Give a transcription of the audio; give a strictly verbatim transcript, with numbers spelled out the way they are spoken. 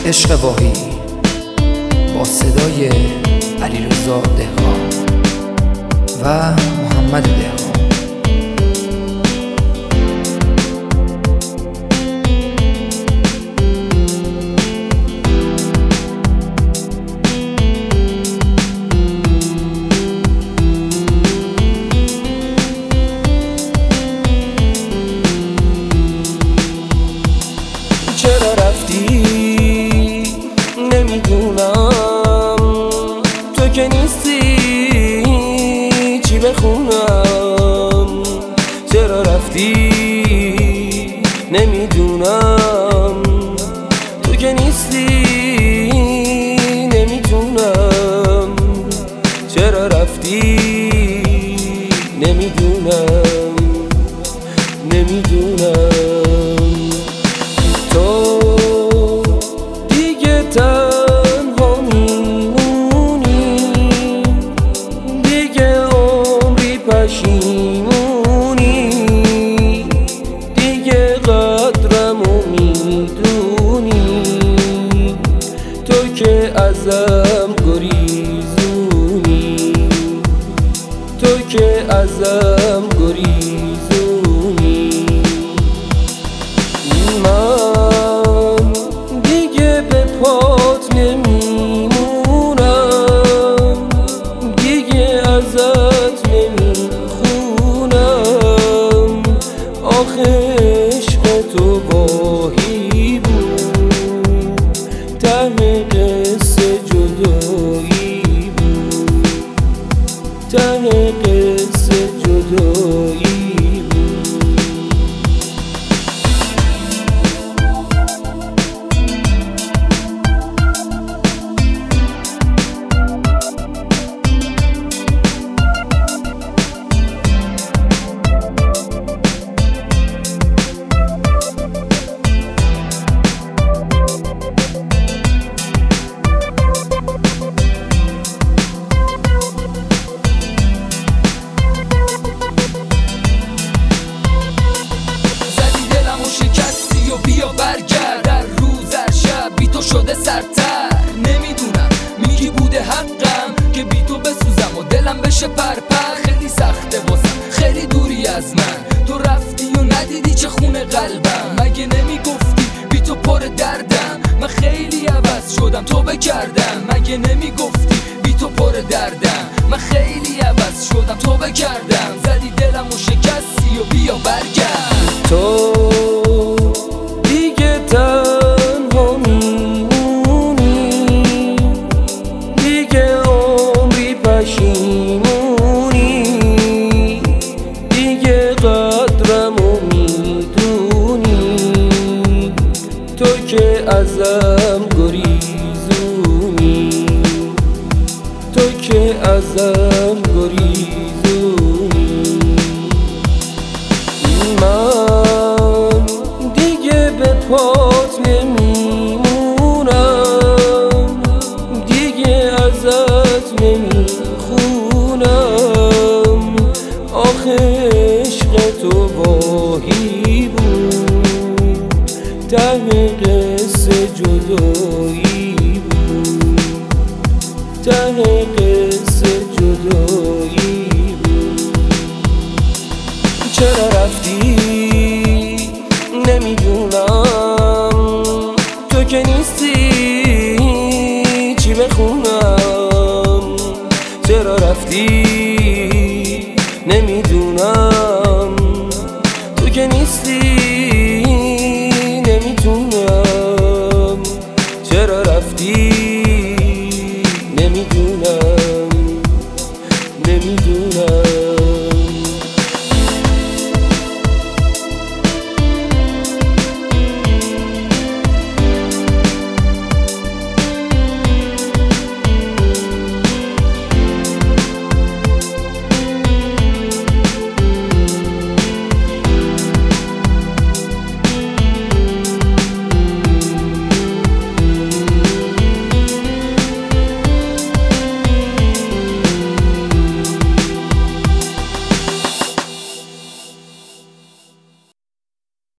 عشق واهی با صدای علیرضا دهقان و محمد دهقان. چرا رفتی نمیدونم، تو که نیستی چی بخونم. چرا رفتی نمیدونم، تو که نیستی نمیتونم. چرا رفتی نمیدونم نمیدونم. تنها میمونی دیگه، عمری پشیمونی دیگه، قدرمو میدونی. تو که ازم گریزونی، تو که ازم گریزونی. من دیگه به پات نمیمونم، دیگه ازت نمیخونم. آخه عشق تو واهی بود، ته قصه جدایی بود، ته قصه جدایی. شده سرتر نمیدونم، میگی بوده حقم که بی تو بسوزم و دلم بشه پرپر. خیلی سخته واسم، خیلی دوری از من، تو رفتی و ندیدی چه خونه قلبم. مگه نمیگفتی بی تو پر دردم، من خیلی عوض شدم تو بکردم. مگه نمیگفتی بی تو پر دردم، من خیلی عوض شدم تو بکردم. زدی دلم و شکستی و بیا برگرد. تو دیگه تنها میمونی دیگه، عمری پشیمونی دیگه، قدرمو میدونی. تو که ازم گریزونی، تو که ازم گریزونی. من دیگه به پات نمیمونم، دیگه ازت نمیخونم. آخه عشق تو واهی بود، ته قصه جدایی بود، ته قصه جدایی بود. چرا رفتی نمیدونم، تو که نیستی چی بخونم. چرا رفتی نمیدونم، تو که نیستی نمیتونم. چرا رفتی نمیدونم